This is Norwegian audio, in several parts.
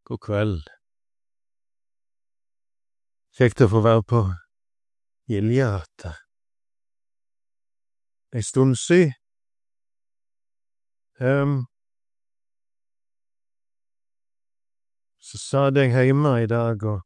God kveld. Kjekt å få være på Gilja. En stund siden. Så satt jeg hjemme i dag, og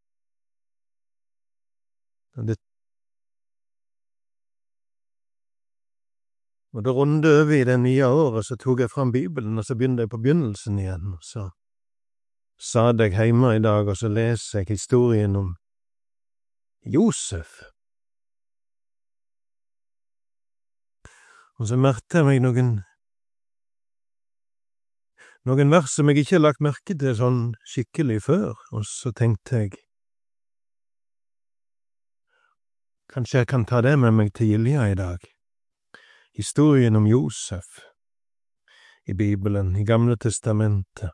det runde over i det nye året, så tok jeg fram Bibelen, og så begynte jeg på begynnelsen igjen, og så satt jeg hjemme i dag, og så leser jeg historien om Josef. Og så merket jeg meg noen vers som jeg ikke har lagt merke til sånn skikkelig før, og så tenkte jeg, kanskje jeg kan ta det med meg til Gilja i dag. Historien om Josef i Bibelen, i Gamle testamentet.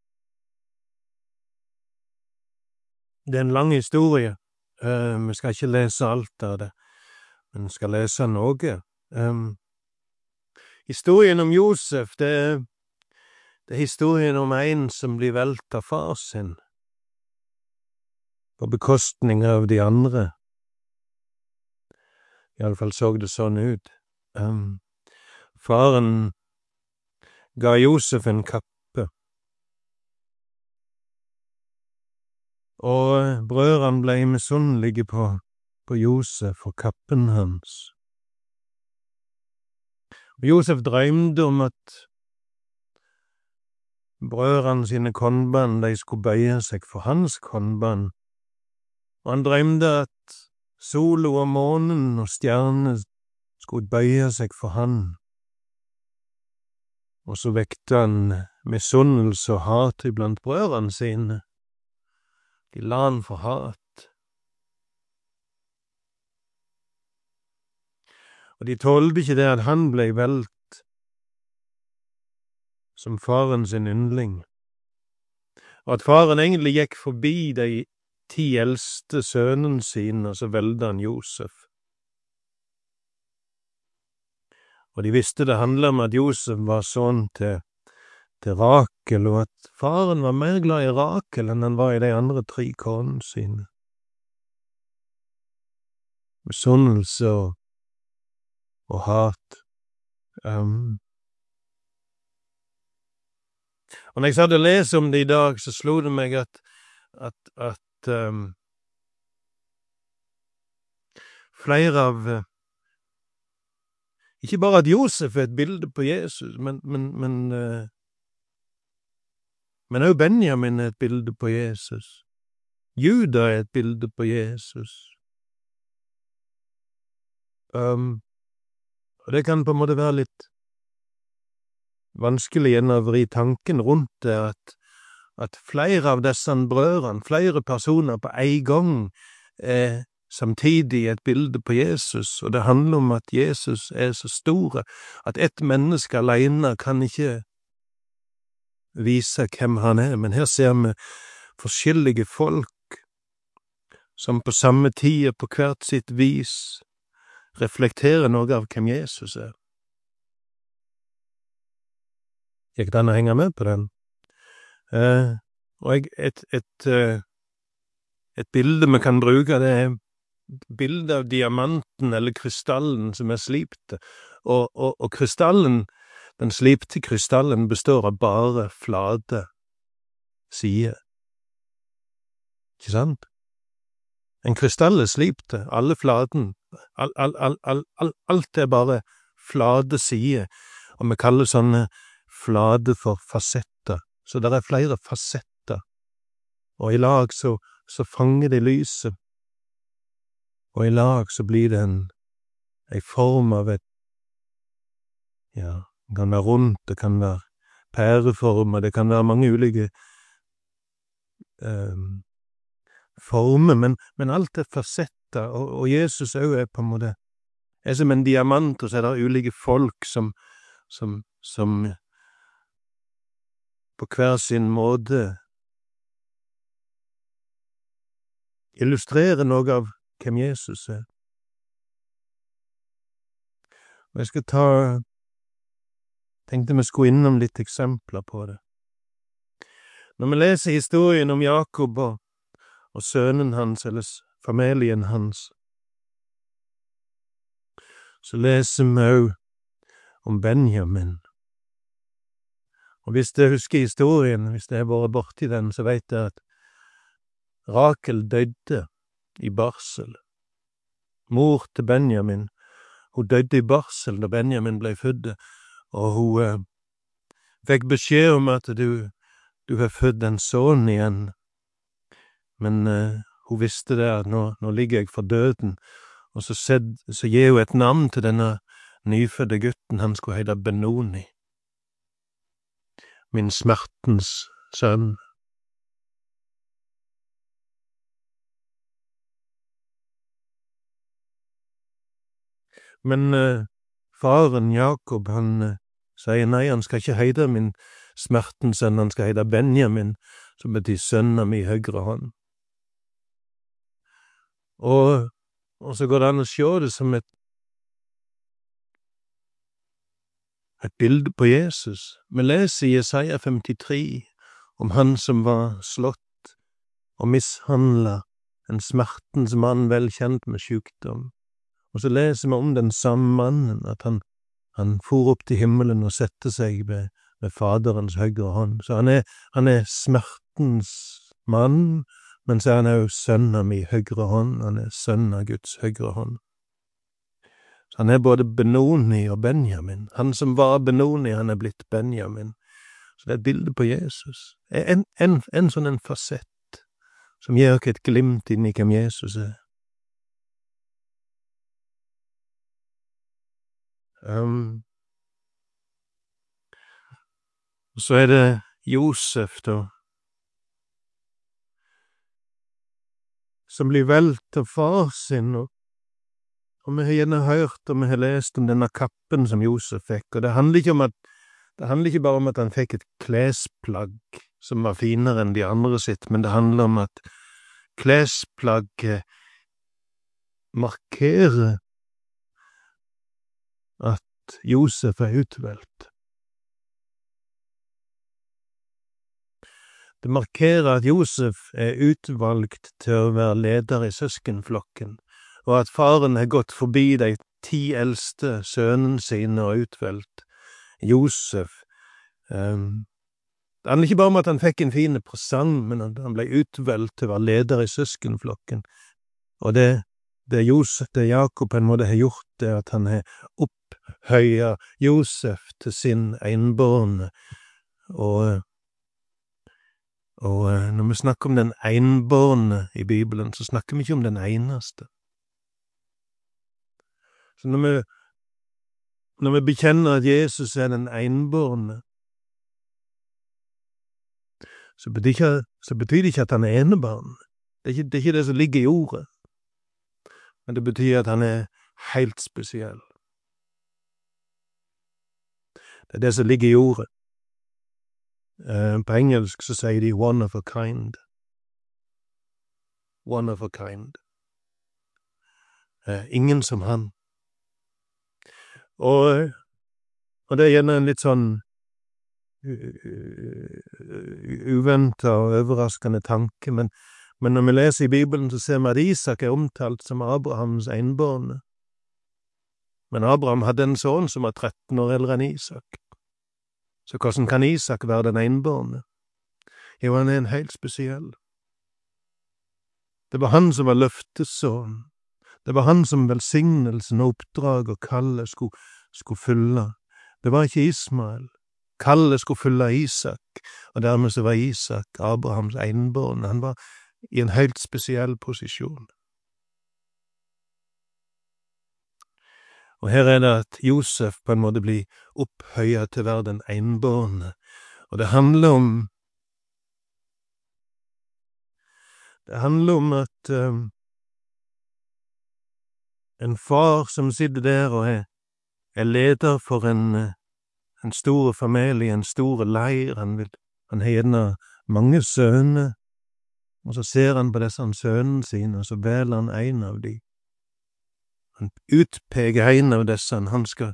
Det er en lang historie. Vi skal ikke lese alt av det, men vi skal lese noe. Historien om Josef, det er historien om en som blir valgt av far sin, på bekostning av de andre. I alle fall så det sånn ut. Faren ga Josef en kappe, og brødrene ble misunnelige på Josef og kappen hans. Og Josef drømte om at brødrene sine kornbånd, de skulle bøye seg for hans kornbånd, og han drømte at solen og månen og stjernene skulle bøye seg for han. Og så vekte han misunnelse og hat iblant brødrene sine. De la han for hat. Og de tålte ikke det at han ble valgt som faren sin yndling. Og at faren egentlig gikk forbi de 10 eldste sønnene sine, og så valgte han Josef. Og de visste det handlet om at Josef var sønn til Rakel, og at faren var mer glad i Rakel enn han var i de andre 3 konene sine. Misunnelse og hat. Og når jeg satt og leste om det i dag, så slo det meg at flere av ikke bare at Josef er et bilde på Jesus, men også Benjamin er et bilde på Jesus. Juda er et bilde på Jesus. Og det kan på en måte være litt vanskelig igjen å vri tanken rundt det, at flere av disse brødrene, flere personer på en gang, er samtidig et bilde på Jesus, og det handler om at Jesus er så stor, at ett menneske alene kan ikke vise hvem han er, men her ser vi forskjellige folk som på samme tid og på hvert sitt vis reflekterer noe av hvem Jesus er. Gikk det an å henge med på den? Og et bilde vi kan bruke, det er bildet av diamanten eller krystallen som er slipte, og krystallen, den slipte krystallen består av bare flate sider. Ikke sant? En krystall er slipte, alle flaten, alt er bare flate sider, og vi kaller sånne flate for fasetter, så det er flere fasetter, og i lag så fanger de lyset, og i lag så blir det en form av det kan være rundt, det kan være pæreformer, det kan være mange ulike former, men alt er fasetter, og Jesus også er på en måte, er som en diamant, og så er det ulike folk som på hver sin måte illustrerer noe av hvem Jesus er. Og jeg tenkte vi skulle innom litt eksempler på det. Når vi leser historien om Jakob og sønnen hans, eller familien hans, så leser vi også om Benjamin. Og hvis jeg husker historien, hvis jeg har vært borti den, så vet jeg at Rakel døde i barsel. Mor til Benjamin, hun døde i barsel da Benjamin ble født, og hun fikk beskjed om at du har født en sønn igjen. Men hun visste det at nå ligger jeg for døden, og så gir hun et navn til denne nyfødde gutten, han skulle hete Benoni, min smertens sønn. Men faren Jakob, han sier nei, han skal ikke hete min smertens sønn, han skal hete Benjamin, som betyr sønn av min høyre hånd. Og så går det an å se det som et bilde på Jesus. Vi leser i Jesaja 53 om han som var slått og mishandlet, en smertens mann velkjent med sykdom. Og så leser vi om den samme mannen, at han for opp til himmelen og sette seg ved Faderens høyre hånd. Så han er smertens mann, men så er han også sønn av min høyre hånd, han er sønn av Guds høyre hånd. Så han er både Benoni og Benjamin. Han som var Benoni, han er blitt Benjamin. Så det er et bilde på Jesus. En sånn en fasett, som gir oss et glimt inn i hvem Jesus er. Og så er det Josef da, som blir valgt av far sin, og vi har gjerne hørt og vi har lest om denne kappen som Josef fikk, og det handler ikke bare om at han fikk et klesplagg som var finere enn de andre sitt, men det handler om at klesplagget markerer at Josef er utvalgt. Det markerer at Josef er utvalgt til å være leder i søskenflokken, og at faren har gått forbi de 10 eldste sønnene sine og utvalgt Josef. Det handler ikke bare om at han fikk en fin presang, men han ble utvalgt til å være leder i søskenflokken. Og det Jakob på en måte har gjort, det at han har opphøyet Josef til sin enbårne. Og når vi snakker om den enbårne i Bibelen, så snakker vi ikke om den eneste. Så når vi bekjenner at Jesus er den enbårne, så betyr det ikke at han er enebarn. Det er ikke det som ligger i ordet. Men det betyr at han er helt spesiell. Det er det som ligger i ordet. På engelsk så sier de one of a kind. One of a kind. Ingen som han. Og det er gjerne en litt sånn uventet og overraskende tanke, men når vi leser i Bibelen så ser vi at Isak er omtalt som Abrahams enbårne. Men Abraham hadde en sønn som var 13 år eldre enn Isak. Så hvordan kan Isak være den enbårne? Jo, han er en helt spesiell. Det var han som var løftesønn. Det var han som velsignelsen og oppdrag og kallet skulle fylle. Det var ikke Ismael. Kallet skulle fylle Isak, og dermed så var Isak Abrahams enbårne. Han var i en helt spesiell posisjon. Og her er det at Josef på en måte blir opphøyet til å være den enbårne. Og det handler om at en far som sitter der og er leder for en stor familie, en stor leir, han har gjerne mange sønner, og så ser han på disse sønnene sine, og så velger han en av de. Han utpeker en av disse,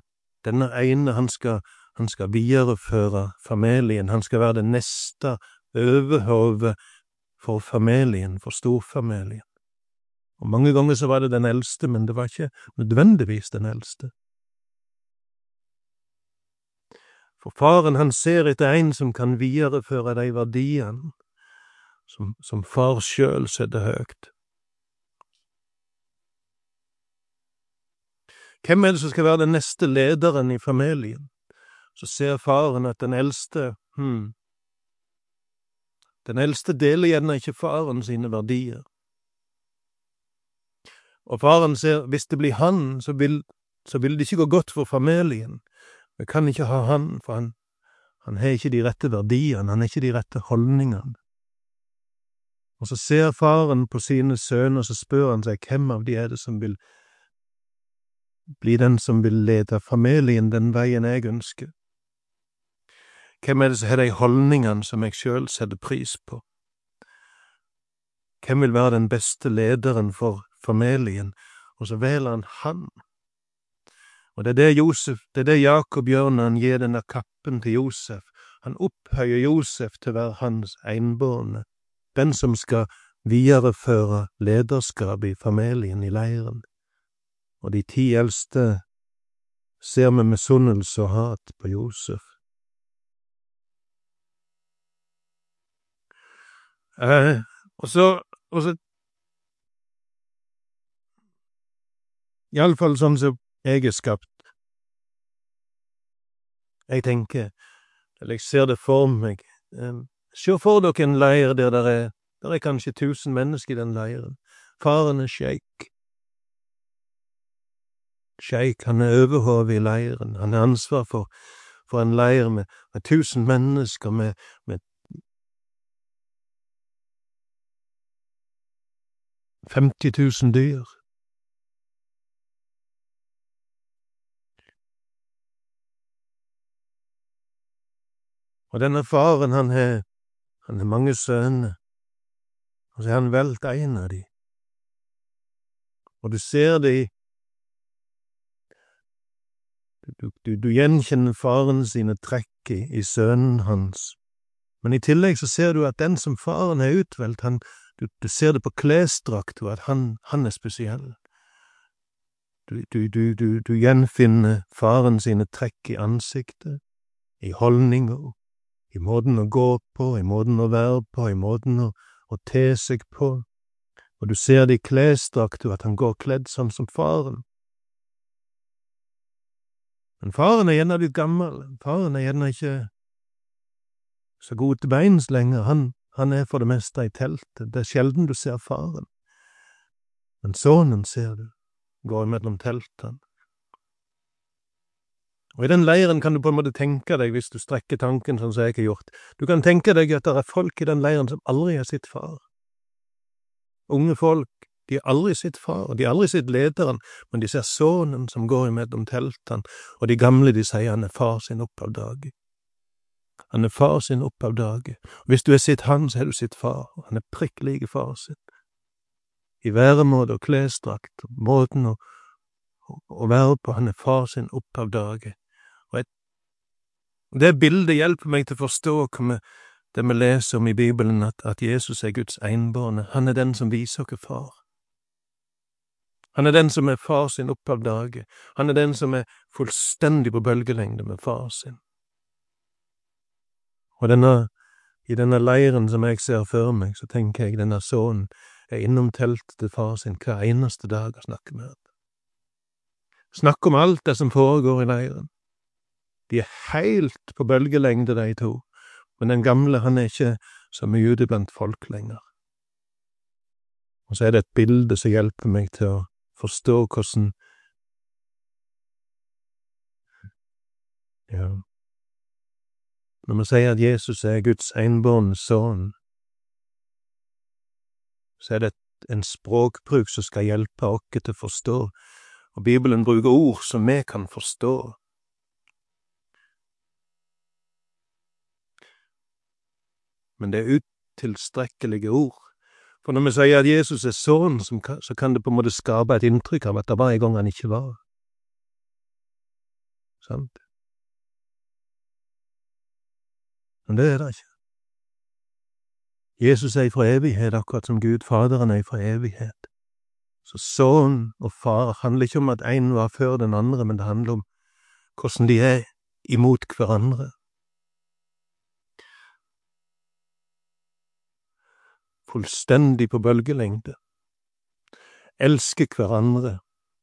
han skal videreføre familien, han skal være det neste overhode for familien, for storfamilien. Og mange ganger så var det den eldste, men det var ikke nødvendigvis den eldste. For faren han ser etter en som kan videreføre de verdiene som far selv setter høyt. Hvem er det som skal være den neste lederen i familien? Så ser faren at den eldste deler gjerne ikke faren sine verdier. Og faren ser, hvis det blir han, så vil det ikke gå godt for familien. Vi kan ikke ha han, for han har ikke de rette verdiene, han har ikke de rette holdningene. Og så ser faren på sine sønner, og så spør han seg, hvem av de er det som vil bli den som vil lede familien den veien jeg ønsker? Hvem er det som har de holdningene som jeg selv setter pris på? Hvem vil være den beste lederen for familien? Og så velger han. Og det er det Jakob gjør når han gir denne kappen til Josef. Han opphøyer Josef til å være hans enbårne, den som skal videreføre lederskap i familien i leiren. Og de 10 eldste ser med misunnelse og hat på Josef. Og så i alle fall sånn som jeg er skapt. Jeg tenker, eller jeg ser det for meg, se for dere en leir der der er kanskje 1000 mennesker i den leiren. Faren er sjeik. Sjeik, han er overhove i leiren. Han har ansvar for en leir med 1000 mennesker, med 50 000 dyr. Og denne faren, han har mange sønner, og så har han valgt en av de. Og du ser det du gjenkjenner faren sine trekk i sønnen hans. Men i tillegg så ser du at den som faren har utvalgt, du ser det på klesdrakt, og at han er spesiell. Du gjenfinner faren sine trekk i ansiktet, i holdninger, i måten å gå på, i måten å være på, i måten å te seg på. Og du ser det i klesdrakt, og at han går kledd sånn som faren. Men faren er gjerne litt gammel. Faren er gjerne ikke så god til beins lenger. Han er for det meste i teltet. Det er sjelden du ser faren. Men sønnen ser du, går mellom teltene. Og i den leiren kan du på en måte tenke deg, hvis du strekker tanken sånn som jeg har gjort, du kan tenke deg at det er folk i den leiren som aldri har sett far. Unge folk, de har aldri sett far, de har aldri sett lederen, men de ser sønnen som går mellom teltene, og de gamle de sier han er far sin opp av dage. Han er far sin opp av dage. Og hvis du har sett han, så har du sett far, og han er prikk like far sin. I væremåte og klesdrakt, og måten å være på, han er far sin opp av dage. Og det bildet hjelper meg til å forstå det vi leser om i Bibelen, at Jesus er Guds enbårne. Han er den som viser oss far. Han er den som er far sin opp av dage. Han er den som er fullstendig på bølgelengde med far sin. Og i denne leiren som jeg ser for meg, så tenker jeg denne sønnen er innom teltet til far sin hver eneste dag og snakker med ham. Snakker om alt det som foregår i leiren. De er helt på bølgelengde, de to, men den gamle, han er ikke så mye ute blant folk lenger. Og så er det et bilde som hjelper meg til å forstå hvordan når man sier at Jesus er Guds enbårne sønn, så er det en språkbruk som skal hjelpe oss til å forstå, og Bibelen bruker ord som vi kan forstå. Men det er utilstrekkelige ord. For når vi sier at Jesus er sønn, så kan det på en måte skape et inntrykk av at det var en gang han ikke var. Sant? Men det er det ikke. Jesus fra evighet, akkurat som Gud Faderen fra evighet. Så sønn og far handler ikke om at en var før den andre, men det handler om hvordan de imot hverandre. Fullstendig på bølgelengde. Elsker hverandre.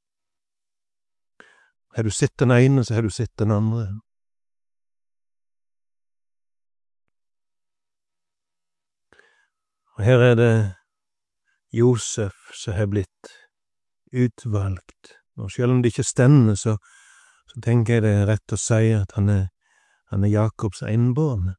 Har du sett den ene, så har du sett den andre. Og her det Josef som har blitt utvalgt. Og selv om det ikke stender, så tenker jeg det rett å si at han er Jakobs enbårne.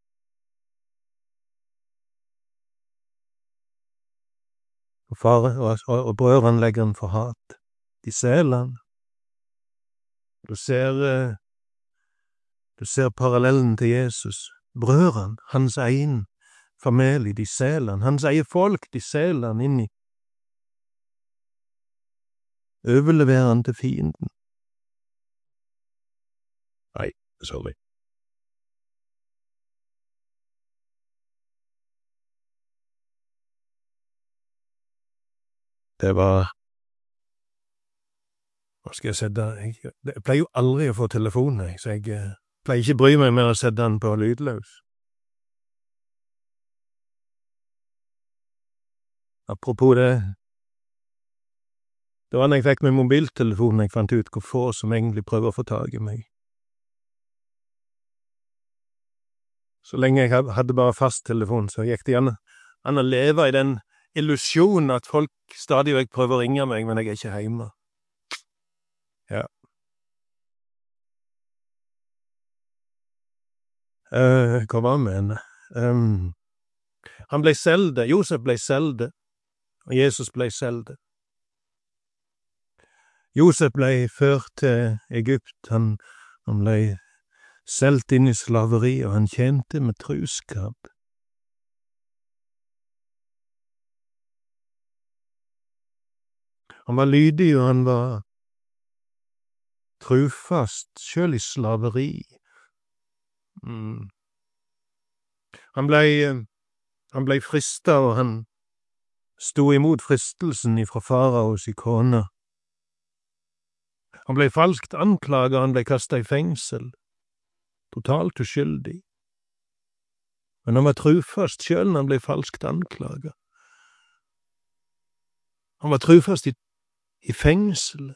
Og far og brødrene legger han for hat. De selger han. Du ser parallellen til Jesus. Brødrene, hans egen familie, de selger han. Hans eget folk, de selger han inn i. Overleverer han til fienden. Nei, sorry. Det var... Hva skal jeg sette? Jeg pleier jo aldri å få telefonen, så jeg pleier ikke bry meg med å sette den på lydløs. Apropos det var når jeg fikk med mobiltelefonen jeg fant ut hvor få som egentlig prøver å få tag i meg. Så lenge jeg hadde bare fasttelefon, så gikk det an å leve i den illusjonen at folk stadig vekk prøver å ringe meg, men jeg er ikke hjemme. Ja. Hva var med henne? Han ble seldet, Josef ble seldet, og Jesus ble seldet. Josef ble ført til Egypt, han ble selgt inn i slaveri, og han tjente med truskap. Han var lydig, og han var trufast, selv i slaveri. Han ble fristet, og han stod imot fristelsen ifra faraos kone. Han ble falskt anklaget, han ble kastet i fengsel. Totalt uskyldig. Men han var trufast selv når han ble falskt anklaget. Han var trufast i fengsel.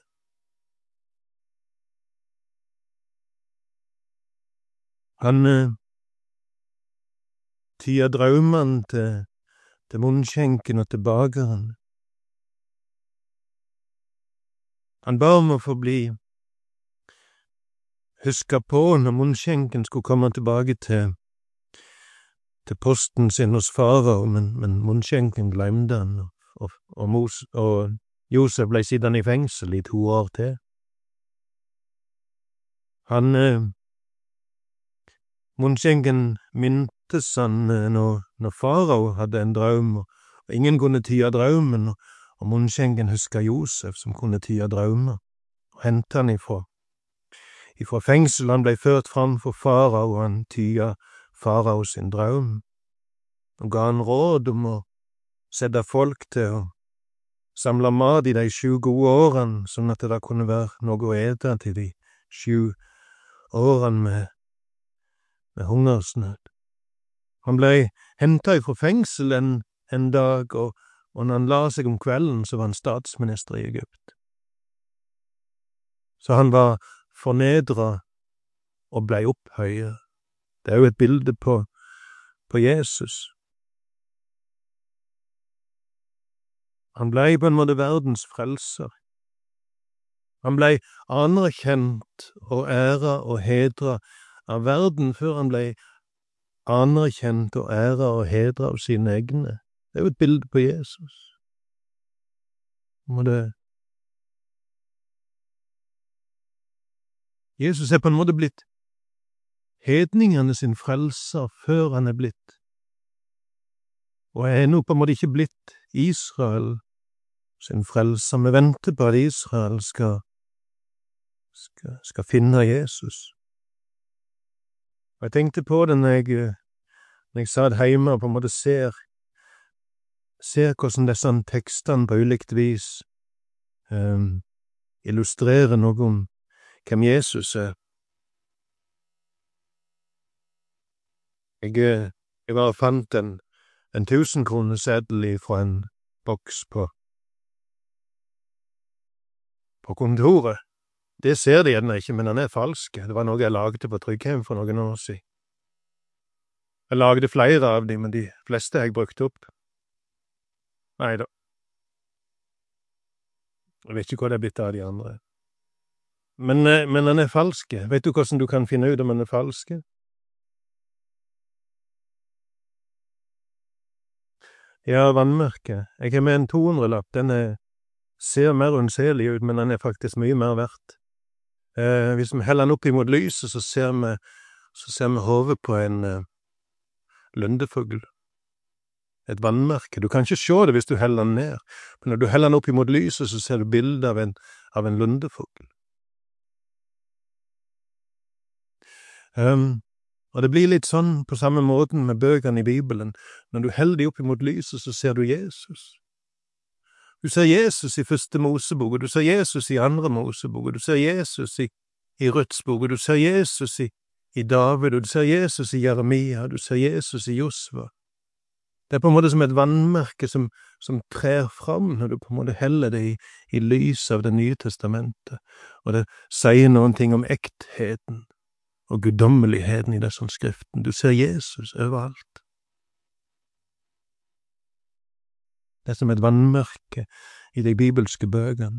Han tyet drømmene til munnskjenken og til bakeren. Han ba om å få bli huska på når munnskjenken skulle komme tilbake til posten sin hos farao, men munnskjenken glemte han, og Josef ble sittende i fengsel i 2 år til. Munnskjenken myntes han når farao hadde en drøm, og ingen kunne tyde drømmen, og munnskjenken huska Josef som kunne tyde drømmer, og hentet han ifra fengsel. Han ble ført fram for farao, og han tyda farao sin drøm, og ga han råd om å sette folk til å samle mat i de 7 gode årene, sånn at det kunne være noe å ete til de 7 årene med hungersnød. Han ble hentet fra fengsel en dag, og når han la seg om kvelden, så var han statsminister i Egypt. Så han var fornedret og ble opphøyet. Det er jo et bilde på Jesus. Han ble på en måte verdens frelser. Han ble anerkjent og æret og hedret av verden før han ble anerkjent og æret og hedret av sine egne. Det er jo et bilde på Jesus. Jesus er på en måte blitt hedningene sin frelser før han er blitt, og er ennå på en måte ikke blitt Israel sin frelser. Vi venter på at Israel skal finne Jesus. Og jeg tenkte på det når jeg satt hjemme og på en måte ser ser hvordan disse tekstene på ulikt vis illustrerer noe om hvem Jesus er. Jeg bare fant en 1000-kroneseddel fra en boks på kontoret. Det ser de gjerne ikke, men den er falsk. Det var noe jeg lagde på Tryggheim for noen år siden. Jeg lagde flere av dem, men de fleste har jeg brukt opp. Neida. Jeg vet ikke hva det er blitt av de andre. Men den er falske. Vet du hvordan du kan finne ut om den er falske? Ja, vannmerke. Jeg har med en 200-lapp. Den ser mer unnselig ut, men den er faktisk mye mer verdt. Hvis vi heller den opp imot lyset, så ser vi hodet på en lundefugl. Et vannmerke. Du kan ikke se det hvis du heller den ned, men når du heller den opp imot lyset, så ser du bildet av en lundefugl. Og det blir litt sånn på samme måten med bøkene i Bibelen. Når du heller de opp imot lyset, så ser du Jesus. Du ser Jesus i første Mosebok, og du ser Jesus i andre Mosebok, og du ser Jesus i Ruths bok, og du ser Jesus i David, og du ser Jesus i Jeremia, og du ser Jesus i Josva. Det er på en måte som et vannmerke som trer fram når du på en måte heller det i lys av Det nye testamentet, og det sier noen ting om ektheten og guddommeligheten i denne skriften. Du ser Jesus overalt. Det er som et vannmerke i de bibelske bøkene.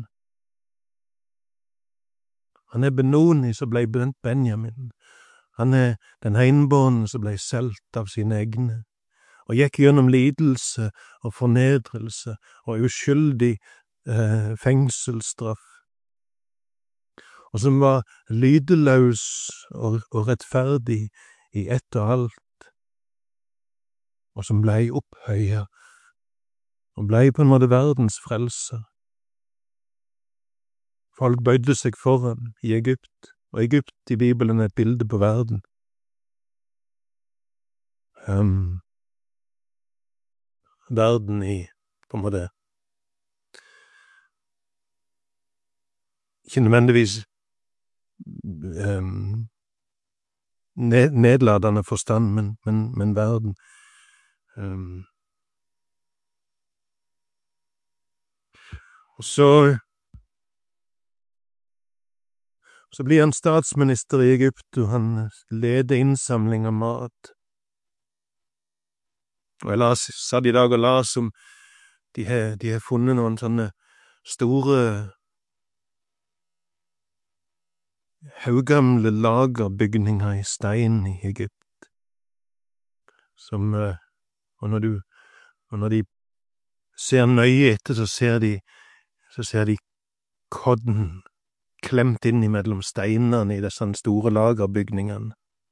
Han er Benoni som ble Benjamin. Han er den enbårne som ble solgt av sine egne, og gikk gjennom lidelse og fornedrelse og uskyldig fengselsstraff, og som var lydeløs og rettferdig i ett og alt, og som ble opphøyet, og ble på en måte verdens frelser. Folk bøyde seg foran i Egypt, og Egypt i Bibelen er et bilde på verden. Verden i, på en måte, ikke nødvendigvis nedladende forstand, men verden. Og så blir han statsminister i Egypt, og han leder innsamling av mat. Og jeg satt i dag og las om de har funnet noen sånne store haugamle lagerbygninger i stein i Egypt, og når de ser nøye etter, så ser de kodden klemt inn imellom steinene i disse store lagerbygningene.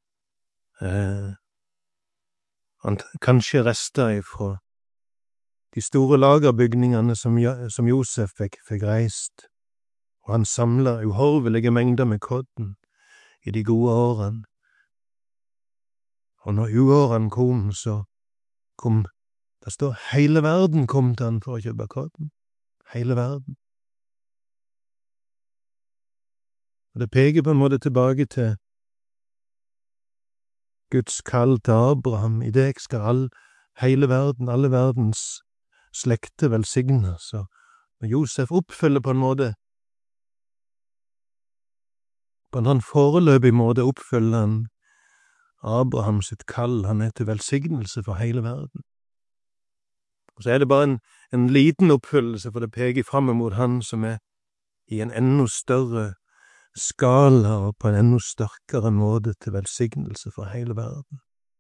Kanskje rester ifra de store lagerbygningene som Josef fikk reist, og han samlet uhorvelige mengder med kodden i de gode årene. Og når uårene kom, så kom, det står hele verden kom til han for å kjøpe kodden. Hele verden. Og det peker på en måte tilbake til Guds kall til Abraham. I deg skal hele verden, alle verdens slekter velsignes. Og Josef oppfyller på en måte, på en foreløpig måte oppfyller han Abraham sitt kall. Han er til velsignelse for hele verden. Og så er det bare en liten oppfyllelse, for det peker frem mot han som er i en enda større skala og på en enda sterkere måte til velsignelse for hele verden.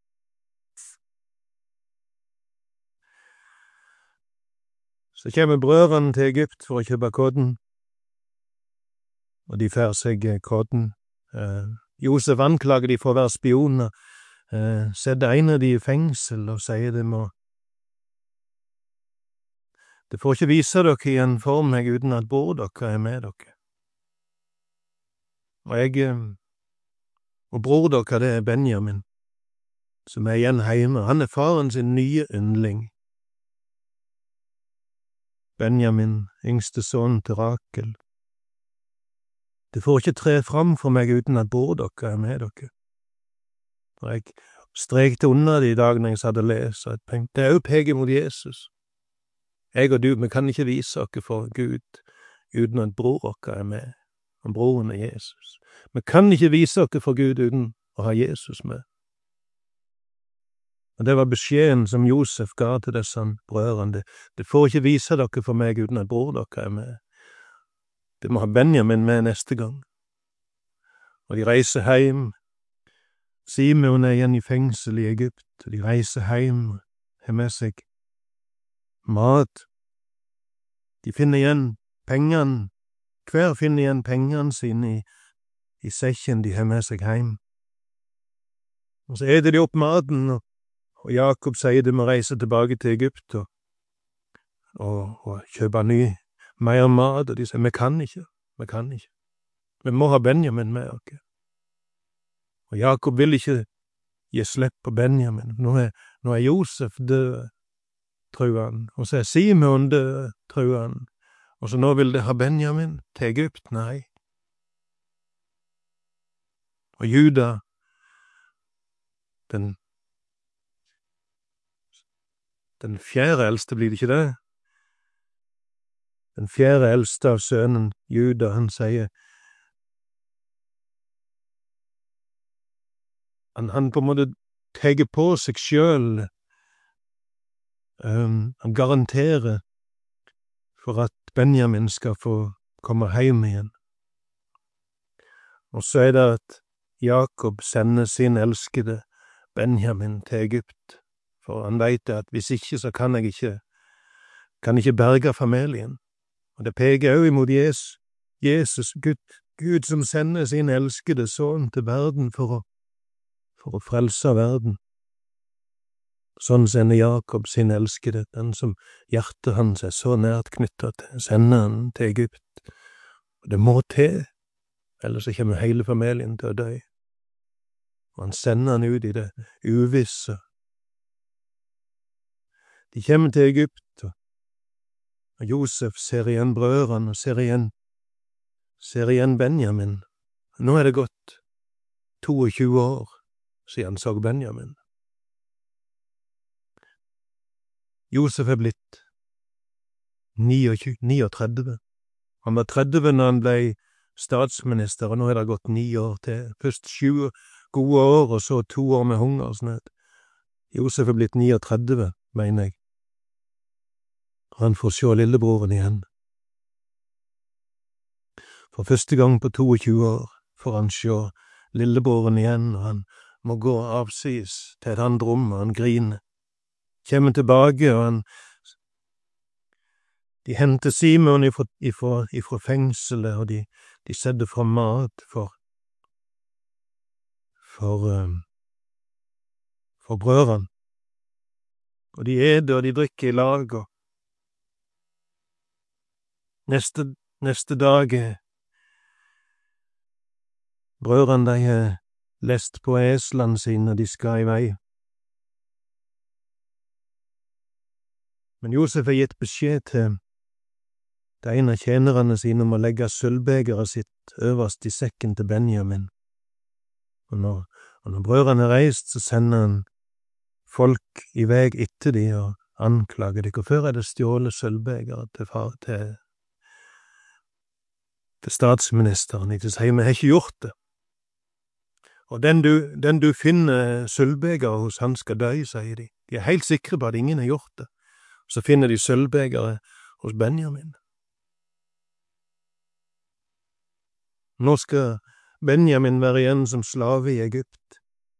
Så kommer brødrene til Egypt for å kjøpe kodden, og de får seg kodden. Josef anklager de for å være spioner, setter en av de i fengsel og sier det får ikke vise dere igjen for meg uten at bror dere er med dere. Og bror dere, det er Benjamin, som er igjen hjemme. Han er faren sin nye yndling. Benjamin, yngste sønn til Rakel. Det får ikke tre fram for meg uten at bror dere med dere. Og jeg strekte under det i dag når jeg satt og leste, og jeg tenkte, det jo peker mot Jesus. Jeg og du, vi kan ikke vise dere for Gud uten at bror dere med, og broren Jesus. Vi kan ikke vise dere for Gud uten å ha Jesus med. Og det var beskjeden som Josef ga til disse brødrene. Det får ikke vise dere for meg uten at bror dere med. Det må ha Benjamin med neste gang. Og de reiser hjem. Simeon igjen i fengsel i Egypt. De reiser hjem og har med seg mat. De finner igjen pengene. Hver finner igjen pengene sine i sekken de har med seg hjem. Og så eter de opp maten, og Jakob sier de må reise tilbake til Egypt og kjøpe mer mat, og de sier, vi kan ikke. Vi må ha Benjamin med oss. Og Jakob vil ikke gi slipp på Benjamin. Nå er Josef død, tror han, og så er Simeon død, tror han, og så nå vil de ha Benjamin til Egypt, nei. Og Juda, den fjerde eldste, blir det ikke det? Den fjerde eldste av sønnen, Juda, han sier, han på en måte teger på seg selv, han garanterer for at Benjamin skal få komme hjem igjen. Og så er det at Jakob sender sin elskede Benjamin til Egypt, for han vet at hvis ikke så kan jeg ikke berge familien. Og det peker også imot Jesus, Gud som sender sin elskede sønn til verden for å frelse verden. Sånn sender Jakob sin elskede, den som hjertet hans er så nært knyttet til, sender han til Egypt. Og det må til, ellers så kommer hele familien til å dø. Og han sender han ut i det uvisse. De kommer til Egypt, og Josef ser igjen brødrene, og ser igjen Benjamin. Nå er det gått 22 år siden han så Benjamin. Josef er blitt 39. Han var 30 når han ble statsminister, og nå er det gått 9 år til. Først 7 gode år, og så 2 år med hungersnød. Josef er blitt 39, mener jeg. Han får se lillebroren igjen. For første gang på 22 år får han se lillebroren igjen, og han må gå avsides til et annet rom, og han griner. Kjemmer tilbake, og de henter Simon ifra fengselet, og de setter fram mat for brødrene. Og de eter, og de drikker i lag, og neste dag brødrene de har lest på eslene sine, og de skal i vei. Men Josef har gitt beskjed til en av tjenerne sine om å legge sølvbegeret sitt øverst i sekken til Benjamin. Og når brødrene er reist, så sender han folk i vei etter de og anklager de. Hvorfor er det stjålet sølvbegeret til statsministeren? De sier, vi har ikke gjort det. Og den du finner sølvbegeret hos, han skal dø, sier de. De er helt sikre på at ingen har gjort det. Så finner de sølvbegeret hos Benjamin. Nå skal Benjamin være igjen som slave i Egypt.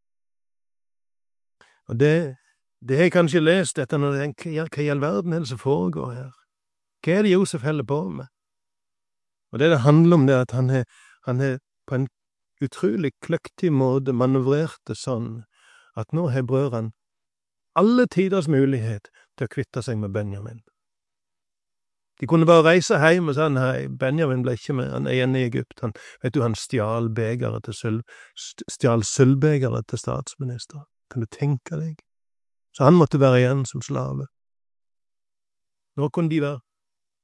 Og det har jeg kanskje lest etter når jeg tenker, hva i all verden er det som foregår her? Hva er det Josef holder på med? Og det handler om det at han har på en utrolig kløktig måte manøvrert det sånn, at nå har brødrene alle tiders mulighet til å kvitte seg med Benjamin. De kunne bare reise hjem og si, nei, Benjamin ble ikke med, han er igjen i Egypt. Han stjal sølvbegeret til statsminister. Kan du tenke deg? Så han måtte være igjen som slave. Nå kunne de være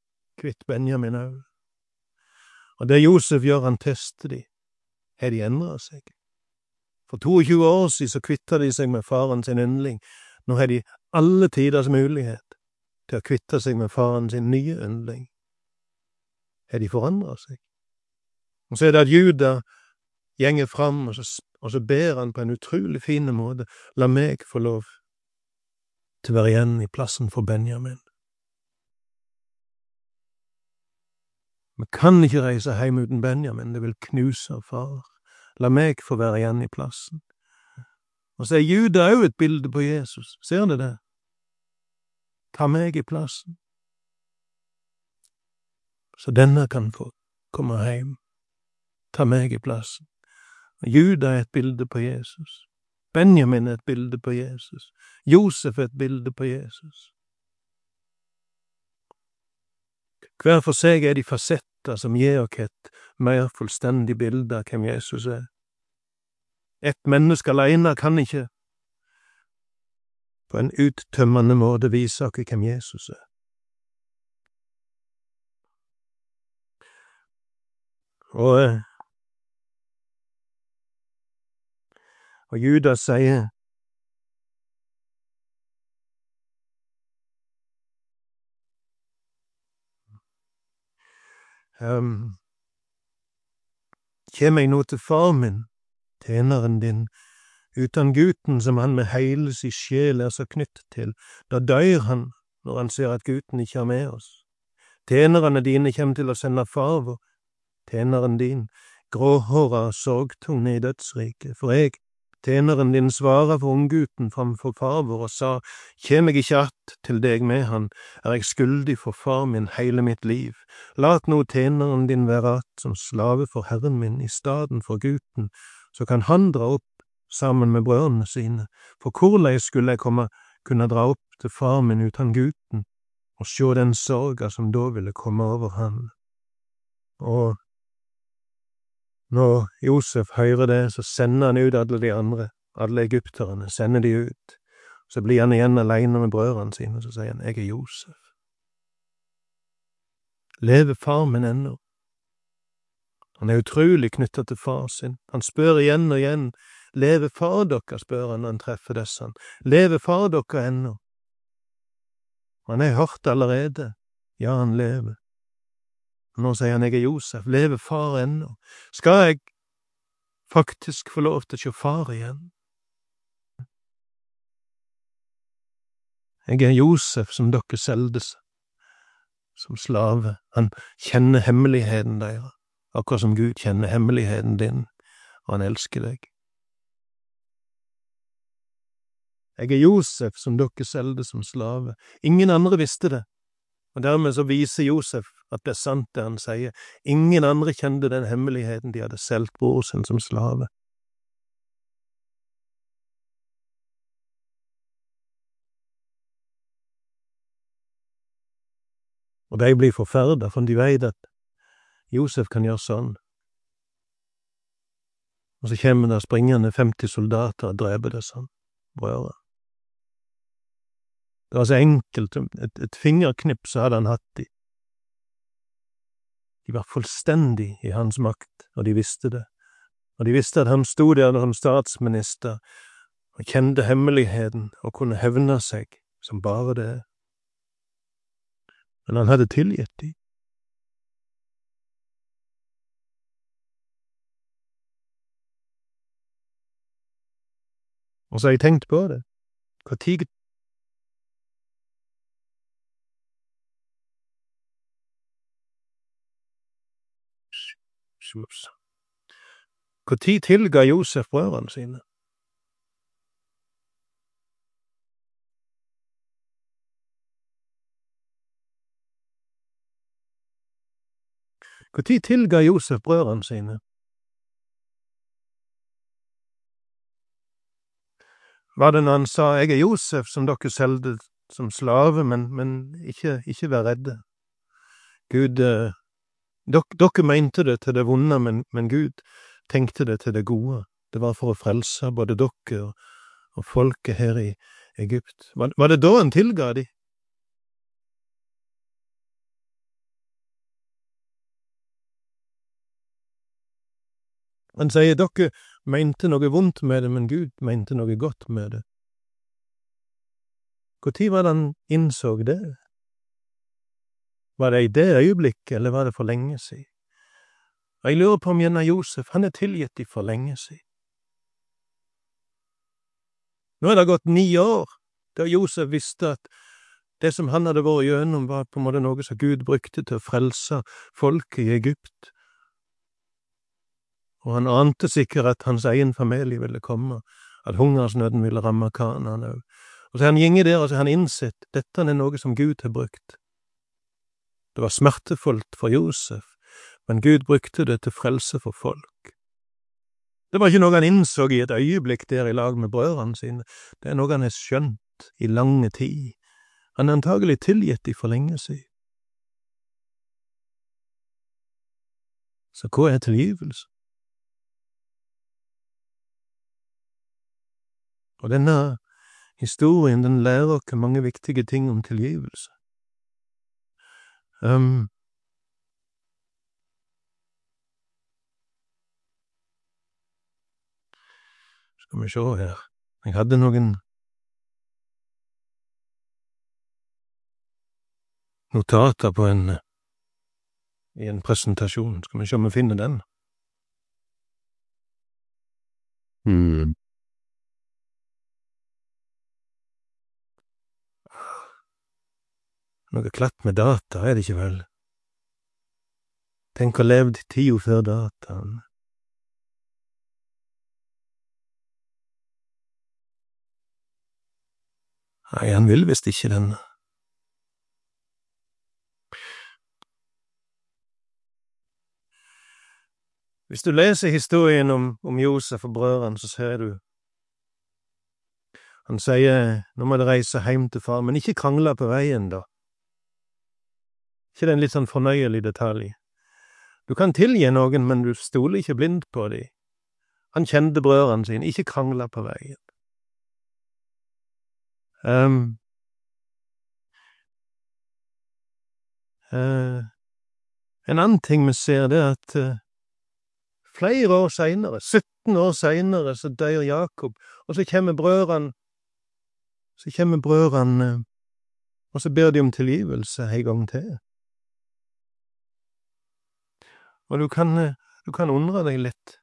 kvitt Benjamin også. Og det Josef gjør, han tester de. Har de endret seg? For 22 år siden så kvittet de seg med faren sin yndling. Nå har de alle tiders mulighet til å kvitte seg med faren sin nye yndling. Har de forandret seg? Og så det at Juda gjenger fram, og så ber han på en utrolig fin måte, la meg få lov til å være igjen i plassen for Benjamin. Vi kan ikke reise hjem uten Benjamin, det vil knuse far. La meg få være igjen i plassen. Og så Juda også et bilde på Jesus, ser du det? Ta meg i plassen. Så denne kan få komme hjem. Ta meg i plassen. Og Juda et bilde på Jesus. Benjamin et bilde på Jesus. Josef et bilde på Jesus. Hver for seg de fasetter som gir oss et mer fullstendig bilde av hvem Jesus er. Et menneske alene kan ikke på en uttømmende måte vise oss hvem Jesus er. Og Judas sier kjem jeg nå til far min, tjeneren din, uten gutten som han med hele sin sjel så knytt til, da dør han når han ser at gutten ikke med oss. Tjenerne dine kjem til å sende far vår, tjeneren din, gråhåra og sorgtung ned i dødsriket, for jeg, tjeneren din, svarer for unggutten framfor far vår og sa, kjem jeg ikke att til deg med han, jeg skyldig for far min hele mitt liv. Lat nå tjeneren din være att som slave for herren min i staden for gutten, så kan han dra opp sammen med brødrene sine, for hvordan skulle jeg kunne dra opp til far min uten gutten, og sjå den sorga som da ville komme over han. Og når Josef hører det, så sender han ut alle de andre, alle egypterne, sender de ut. Så blir han igjen alene med brødrene sine, og så sier han, jeg Josef. Lever far min ennå? Han utrolig knyttet til far sin. Han spør igjen og igjen, lever far dere, spør han når han treffer disse. Lever far dere ennå? Han hørt allerede, ja han lever. Nå sier han, jeg Josef, lever far ennå? Skal jeg faktisk få lov til å se far igjen? Jeg Josef som dere seldes som slave. Han kjenner hemmeligheten deres, akkurat som Gud kjenner hemmeligheten din, og han elsker deg. Jeg Josef som dere seldes som slave. Ingen andre visste det. Og dermed så viser Josef at det sant det han sier. Ingen andre kjente den hemmeligheten de hadde solgt bror sin som slave. Og de blir forferdet, for de vet at Josef kan gjøre sånn. Og så kommer det springende 50 soldater og dreper det sånn, brødre. Det var så enkelt, et fingerknipp så hadde han hatt de. De var fullstendig i hans makt, og de visste det. Og de visste at han stod der som statsminister, og kjente hemmeligheten, og kunne hevne seg som bare det. Men han hadde tilgitt de. Og så har jeg tenkt på det. Hvor tid tilga Josef brødrene sine? Hvor tid tilga Josef brødrene sine? Var det når han sa, jeg Josef som dere selgde som slave, men ikke vær redde. Gud, dere mente det til det vonde, men Gud tenkte det til det gode. Det var for å frelse både dere og folket her i Egypt. Var det da han tilga de? Han sier, dere mente noe vondt med det, men Gud mente noe godt med det. Hvor tid var det han innså det? Var det i det øyeblikket, eller var det for lenge siden? Og jeg lurer på om gjerne Josef, han tilgitt de for lenge siden. Nå det gått 9 år, da Josef visste at det som han hadde vært gjennom var på en måte noe som Gud brukte til å frelse folket i Egypt. Og han ante sikkert at hans egen familie ville komme, at hungersnøden ville ramme Kanaan òg. Og så han gjengi der, og så han innsett, dette noe som Gud har brukt. Det var smertefullt for Josef, men Gud brukte det til frelse for folk. Det var ikke noe han innså i et øyeblikk der i lag med brødrene sine. Det noe han har skjønt i lange tid. Han antagelig tilgitt de for lenge siden. Så hva tilgivelse? Og denne historien, den lærer oss mange viktige ting om tilgivelse. Skal vi se her. Jeg hadde noen notater på i en presentasjon. Skal vi se om vi finner den. Noe klatt med data, det ikke vel? Tenk å levd tida før dataen. Nei, han vil visst ikke den. Hvis du leser historien om Josef og brødrene, så ser du. Han sier, nå må dere reise hjem til far, men ikke krangle på veien da. Ikke det en litt sånn fornøyelig detalj. Du kan tilgi noen, men du stoler ikke blind på dem. Han kjente brødrene sine, ikke krangle på veien. En annen ting vi ser det at flere år senere, 17 år senere, så dør Jakob, og så kommer brødrene, og så ber de om tilgivelse en gang til. Og du kan undre deg litt.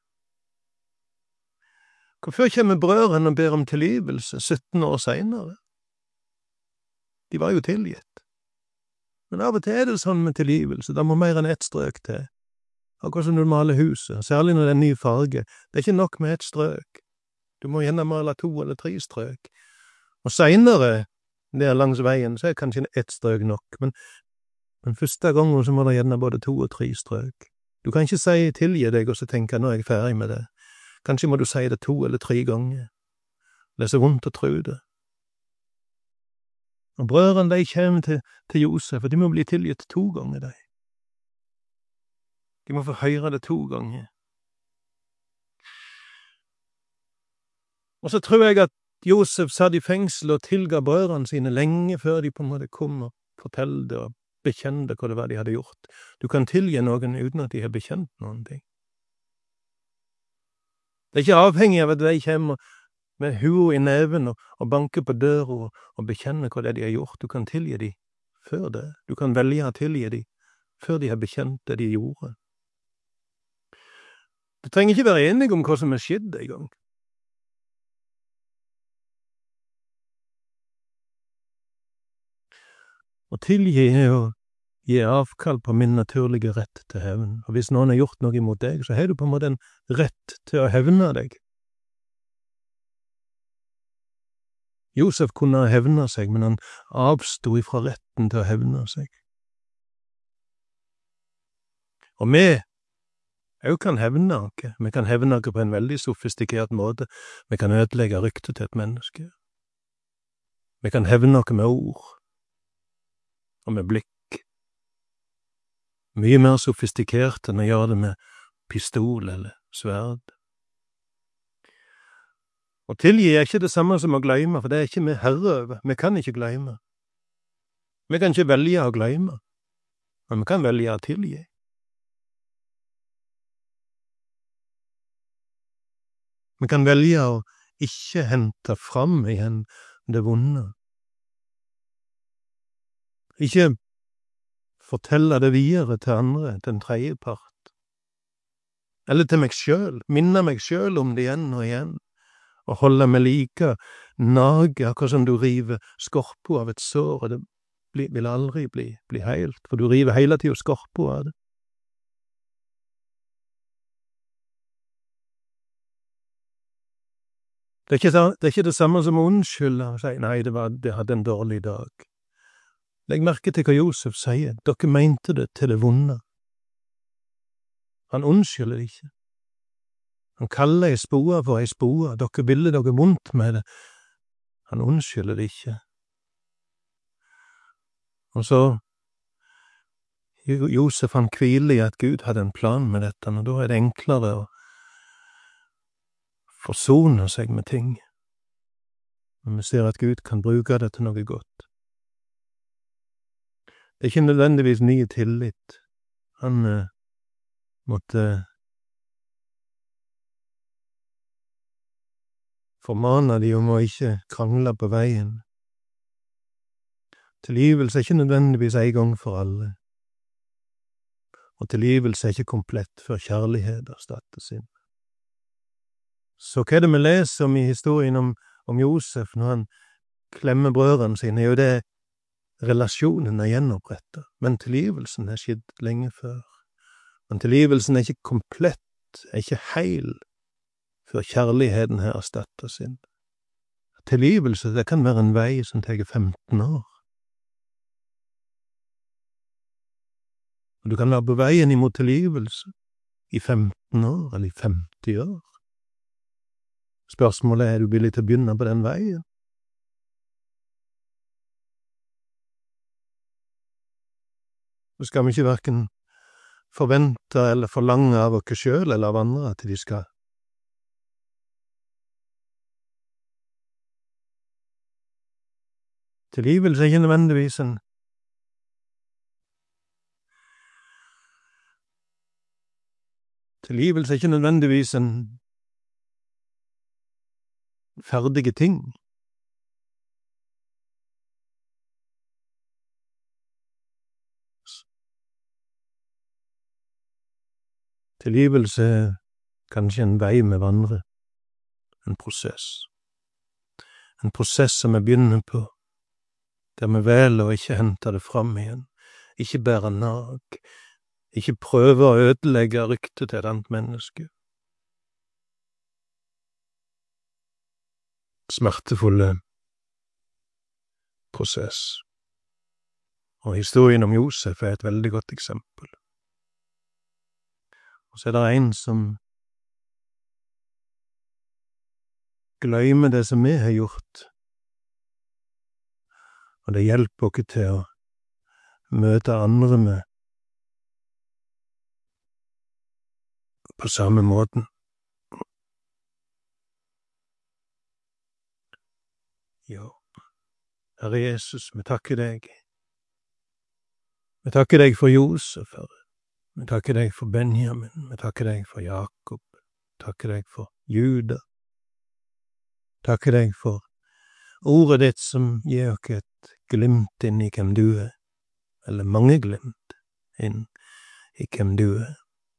Hvorfor kommer brødrene og ber om tilgivelse 17 år senere? De var jo tilgitt. Men av og til det sånn med tilgivelse, da må mer enn ett strøk til. Akkurat som når du maler huset, særlig når det en ny farge. Det ikke nok med ett strøk. Du må gjerne male 2 eller 3 strøk. Og senere, der langs veien, så kanskje ett strøk nok. Men første gangen så må det gjerne både 2 og 3 strøk. Du kan ikke si tilgi deg, og så tenke nå jeg ferdig med det. Kanskje må du si det 2 eller 3 ganger. Det så vondt å tro det. Og brødrene, de kommer til Josef, og de må bli tilgitt 2 ganger, de. De må få høre det 2 ganger. Og så tror jeg at Josef satt i fengsel og tilga brødrene sine lenge før de på en måte kom og fortalte og bekjente hva det var de hadde gjort. Du kan tilgi noen uten at de har bekjent noen ting. Det ikke avhengig av at de kommer med hua i neven og banker på døra og bekjenner hva det de har gjort. Du kan tilgi dem før det. Du kan velge å tilgi dem før de har bekjent det de gjorde. Du trenger ikke være enig om hva som har skjedd en gang. Og tilgi å gi avkall på min naturlige rett til hevn. Og hvis noen har gjort noe imot deg, så har du på en måte en rett til å hevne deg. Josef kunne hevne seg, men han avstod ifra retten til å hevne seg. Og vi kan hevne oss. Vi kan hevne oss på en veldig sofistikert måte. Vi kan ødelegge ryktet til et menneske. Vi kan hevne oss med ord og med blikk. Mye mer sofistikert enn å gjøre det med pistol eller sverd. Og tilgi ikke det samme som å glemme, for det ikke vi herre over. Vi kan ikke glemme. Vi kan ikke velge å glemme, men vi kan velge å tilgi. Vi kan velge å ikke hente fram igjen det vonde. Ikke fortelle det videre til andre, til en tredje part. Eller til meg selv, minne meg selv om det igjen og igjen, og holde meg like nage, akkurat som du river skorpa av et sår, og det vil aldri bli heilt, for du river hele tiden skorpa av det. Det er ikke det samme som å unnskylde og si, nei, det hadde en dårlig dag. Legg merke til hva Josef sier, dere mente det til det vonde. Han unnskylder det ikke. Han kaller ei spode for ei spode, dere ville dere vondt med det. Han unnskylder det ikke. Og så, Josef han hviler i at Gud hadde en plan med dette, og da er det enklere å forsone seg med ting. Men vi ser at Gud kan bruke det til noe godt. Det er ikke nødvendigvis ny tillit. Han måtte formane de om å ikke krangle på veien. Tilgivelse er ikke nødvendigvis en gang for alle. Og tilgivelse er ikke komplett før kjærlighet erstattes inn. Så hva er det vi leser om i historien om Josef når han klemmer brødrene sine? Jo, det er relasjonen er gjenopprettet, men tilgivelsen er skjedd lenge før. Men tilgivelsen er ikke komplett, er ikke heil, før kjærligheten her erstattes inn. Tilgivelse, det kan være en vei som tar 15 år. Og du kan være på veien imot tilgivelse i 15 år, eller i 50 år. Spørsmålet er du villig til å begynne på den veien? Så skal vi ikke hverken forvente eller forlange av oss selv eller av andre at de skal. Tilgivelse er ikke nødvendigvis en Tilgivelse er ikke nødvendigvis en ferdige ting. Tilgivelse er kanskje en vei med vandre, en prosess. En prosess som vi begynner på, der vi velger å ikke hente det fram igjen, ikke bære nag, ikke prøve å ødelegge ryktet til et annet menneske. Smertefulle prosess. Og historien om Josef er et veldig godt eksempel. Og så er det en som glemmer det som vi har gjort, og det hjelper oss til å møte andre med på samme måten. Jo, Herre Jesus, vi takker deg. Vi takker deg for Josef, Herre. Vi takker deg for Benjamin. Vi takker deg for Jakob. Vi takker deg for Juda. Vi takker deg for ordet ditt som gir oss et glimt inn i hvem du er, eller mange glimt inn i hvem du er.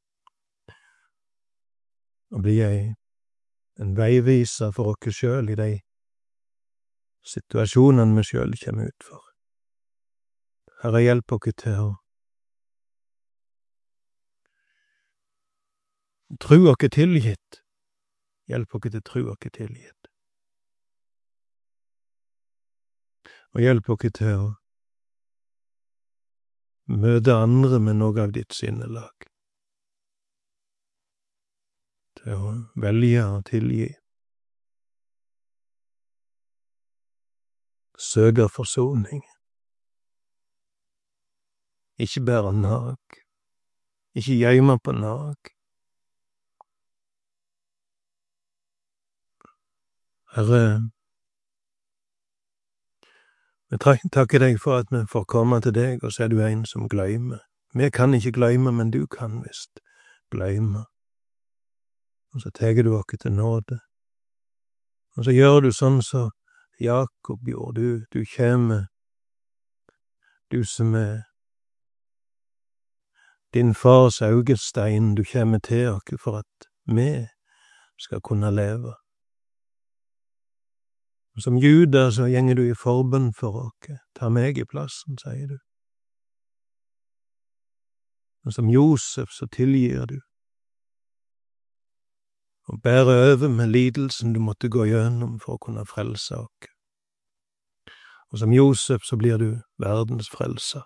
Og bli en veiviser for oss selv i de situasjonene vi selv kommer ut for. Herre, hjelp oss til å tro oss tilgitt. Hjelp oss til å tro oss tilgitt. Og hjelp oss til å møte andre med noe av ditt sinnelag. Til å velge og tilgi. Søke forsoning. Ikke bære nag. Ikke gjemme på nag. Herre, vi takker deg for at vi får komme til deg, og så er du en som glemmer. Vi kan ikke glemme, men du kan visst glemme. Og så teger du oss til nåde. Og så gjør du sånn så Jakob gjorde, du kjeme, du som din fars augestein, du kjeme til oss for at vi skal kunne leve. Og som Judas så gjenger du i forbønn for oss, ta meg i plassen, sier du. Og som Josef så tilgir du, og bærer over med lidelsen du måtte gå gjennom for å kunne frelse oss. Og som Josef så blir du verdens frelser.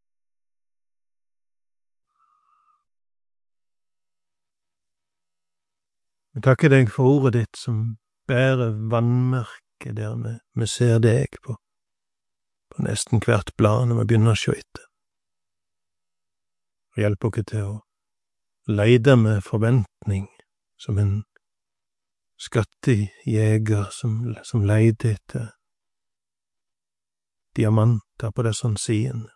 Vi takker deg for ordet ditt som bærer vannmerke der vi ser deg på nesten hvert blad når vi begynner å se etter. Og hjelp oss til å leide med forventning som en skattejeger som leide etter diamanter på disse sidene.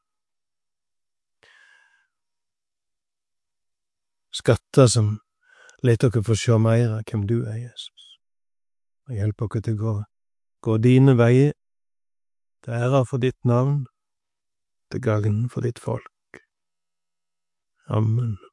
Skatter som let dere få se mer av hvem du Jesus. Og hjelp dere til å gå dine veier, til ære for ditt navn, til gagn for ditt folk. Amen.